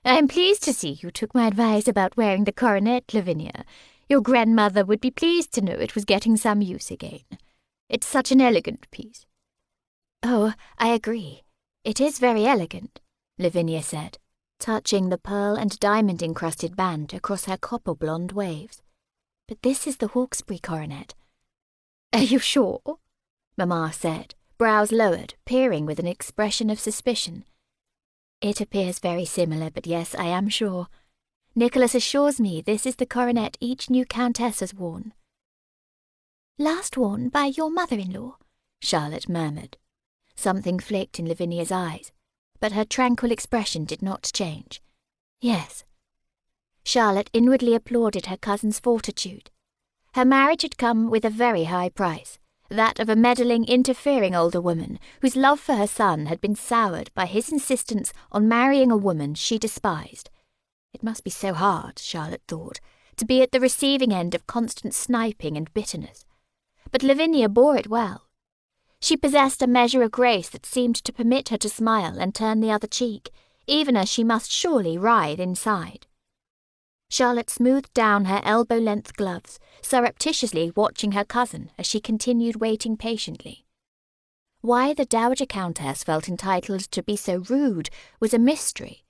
I am pleased to see you took my advice about wearing the coronet, Lavinia. Your grandmother would be pleased to know it was getting some use again. It's such an elegant piece." "Oh, I agree. It is very elegant," Lavinia said, touching the pearl and diamond-encrusted band across her copper-blonde waves. "But this is the Hawkesbury coronet." "Are you sure?" Mamma said, brows lowered, peering with an expression of suspicion. "It appears very similar, but yes, I am sure. Nicholas assures me this is the coronet each new countess has worn." "Last worn by your mother-in-law," Charlotte murmured. Something flicked in Lavinia's eyes, but her tranquil expression did not change. "Yes." Charlotte inwardly applauded her cousin's fortitude. Her marriage had come with a very high price, that of a meddling, interfering older woman whose love for her son had been soured by his insistence on marrying a woman she despised. It must be so hard, Charlotte thought, to be at the receiving end of constant sniping and bitterness. But Lavinia bore it well. She possessed a measure of grace that seemed to permit her to smile and turn the other cheek, even as she must surely writhe inside. Charlotte smoothed down her elbow-length gloves, surreptitiously watching her cousin as she continued waiting patiently. Why the Dowager Countess felt entitled to be so rude was a mystery,